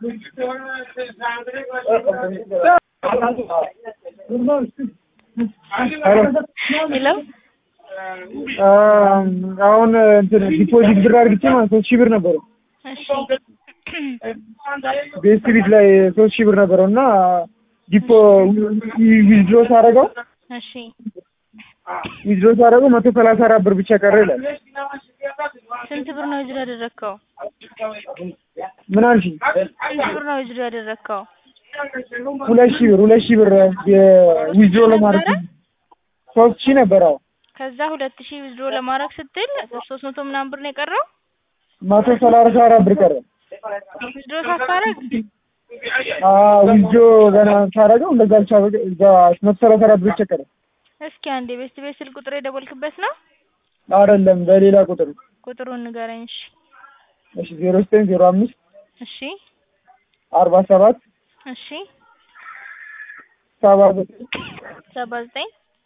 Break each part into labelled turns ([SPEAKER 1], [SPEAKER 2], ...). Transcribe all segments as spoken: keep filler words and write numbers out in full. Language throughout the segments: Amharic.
[SPEAKER 1] ሄሎ
[SPEAKER 2] አሁን እንትን ዲፖዚት ብር አድርግቼ ማለት ሶስት ሺህ ብር ነበረው።
[SPEAKER 1] እሺ
[SPEAKER 2] ቤስት ቢት ላይ ሶስት ሺህ ብር ነበረው እና ዲፖ ዊዝድሮ ሳደርገው
[SPEAKER 1] እሺ
[SPEAKER 2] ዊዝድሮ ሳደርገው መቶ ሰላሳ አራት ብር ብቻ ቀረ ይላል።
[SPEAKER 1] ስንት ብር ነው ዊዝድሮ ያደረግከው?
[SPEAKER 2] ምን አልሽኝ?
[SPEAKER 1] ስንት ብር ነው ዊዝድሮ ያደረግከው?
[SPEAKER 2] ሁለት ሺህ ብር ሁለት ሺህ ብር ዊዝድሮ ለማድረግ ሶስት ሺህ ነበር። አዎ
[SPEAKER 1] ከዛ ሁለት ሺህ ዊዝድሮ ለማድረግ ስትል ሶስት መቶ ምናምን ብር ነው የቀረው?
[SPEAKER 2] መቶ ሰላሳ አራት ብር ቀረ።
[SPEAKER 1] ዊዝድሮ ሳታረግ?
[SPEAKER 2] አዎ ዊዝድሮ ገና ሳደርገው እንደዛ ብቻ እዛ መቶ ሰላሳ አራት ብር ብቻ ቀረ።
[SPEAKER 1] እስኪ አንዴ ቤስት ቤት ስልክ ቁጥር የደወልክበት ነው?
[SPEAKER 2] አይደለም በሌላ ቁጥር።
[SPEAKER 1] ቁጥሩን ንገረኝ። እሺ
[SPEAKER 2] እሺ ዜሮ ዘጠኝ ዜሮ አምስት
[SPEAKER 1] እሺ
[SPEAKER 2] አርባ ሰባት
[SPEAKER 1] እሺ
[SPEAKER 2] ሰባ ዘጠኝ
[SPEAKER 1] ሰባ ዘጠኝ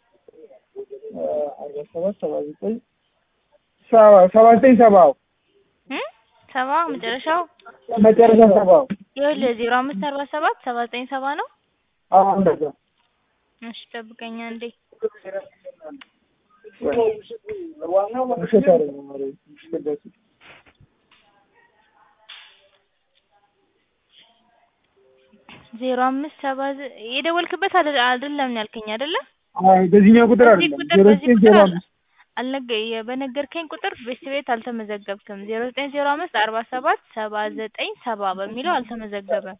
[SPEAKER 2] አርባ ሰባት ሰባ ዘጠኝ ሰባ ሰባ ዘጠኝ ሰባው
[SPEAKER 1] እ ሰባ መጨረሻው
[SPEAKER 2] መጨረሻ ሰባው
[SPEAKER 1] ይኸውልህ ዜሮ አምስት አርባ ሰባት ሰባ ዘጠኝ ሰባ ነው?
[SPEAKER 2] አዎ እንደዛ።
[SPEAKER 1] እሺ ጠብቀኝ አንዴ።
[SPEAKER 2] ውሸት አይደለም ማለት ነው።
[SPEAKER 1] ዜሮ አምስት ሰባ የደወልክበት አይደለም ያልከኝ አይደለ?
[SPEAKER 2] አይ በዚህኛው ቁጥር አይደለም። ዜሮ ዘጠኝ ዜሮ አምስት
[SPEAKER 1] አልነገ በነገርከኝ ቁጥር ቤስት ቤት አልተመዘገብክም። ዜሮ ዘጠኝ ዜሮ አምስት አርባ ሰባት ሰባ ዘጠኝ ሰባ በሚለው አልተመዘገበም።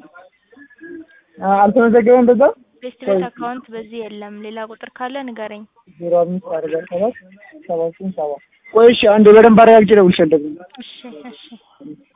[SPEAKER 2] አልተመዘገበም በዛ?
[SPEAKER 1] ቤስት ቤት አካውንት በዚህ የለም። ሌላ ቁጥር ካለ ንገረኝ።
[SPEAKER 2] ዜሮ አምስት አርባ ሰባት ሰባ ዘጠኝ ሰባ ቆይ እሺ አንዴ በደንብ አረጋግጬ እደውልልሻለሁ።
[SPEAKER 1] እሺ እሺ